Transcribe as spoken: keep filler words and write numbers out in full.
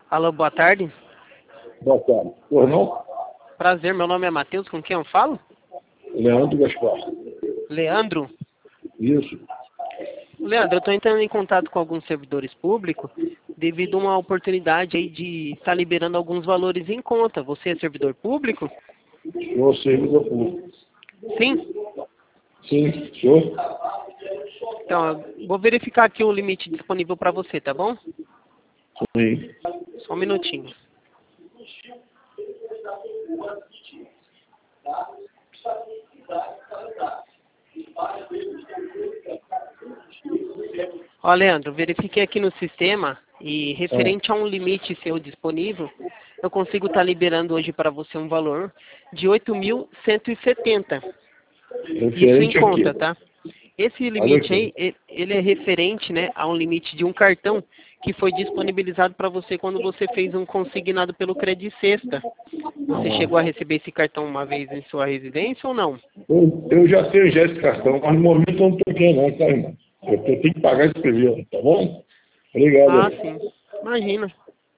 Alô, boa tarde. Boa tarde. Pois não? Prazer, meu nome é Matheus, com quem eu falo? Leandro Gaspar. Leandro? Isso. Leandro, eu estou entrando em contato com alguns servidores públicos devido a uma oportunidade aí de estar liberando alguns valores em conta. Você é servidor público? Sou servidor público. Sim? Sim, sou. Então, eu vou verificar aqui o limite disponível para você, tá bom? Sim. Só um minutinho. Ó, Leandro, verifiquei aqui no sistema e referente a um limite seu disponível, eu consigo estar liberando hoje para você um valor de oito mil cento e setenta. Isso em Referente conta, aqui. tá? Esse Olha limite aí, aqui. e- ele é referente, né, a um limite de um cartão que foi disponibilizado para você quando você fez um consignado pelo Credit Sexta. Você chegou a Ah. receber esse cartão uma vez em sua residência ou não? Eu, eu já tenho já esse cartão, mas no momento eu não estou querendo não, tá, irmão? Eu tenho que pagar esse primeiro, tá bom? Obrigado Ah, aí. sim. Imagina.